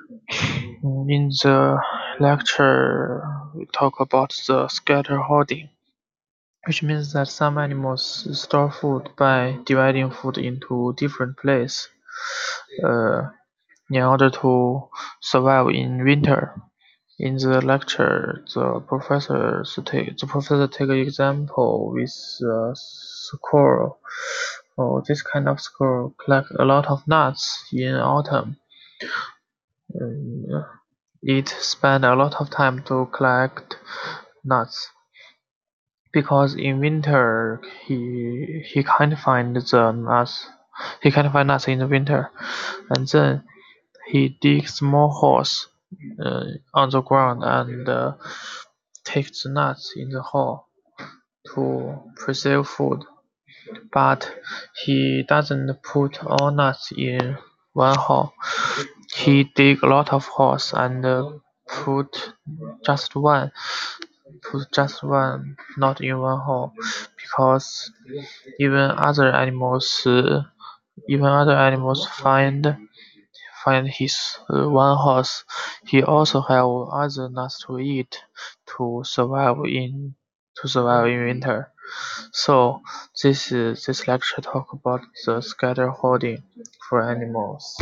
In the lecture, we talk about the scatter hoarding, which means that some animals store food by dividing food into different places in order to survive in winter. In the lecture, the professor take an example with a squirrel. This kind of squirrel collect a lot of nuts in autumn. Um, it spend a lot of time to collect nuts because in winter he can't find the nuts. He can't find nuts in the winter, and then he digs small holes on the ground and takes the nuts in the hole to preserve food. But he doesn't put all nuts in one hole. He dig a lot of holes and put just one, not in one hole, because even other animals, find his one horse. He also have other nuts to eat to survive in winter. So this lecture talk about the scatter hoarding for animals.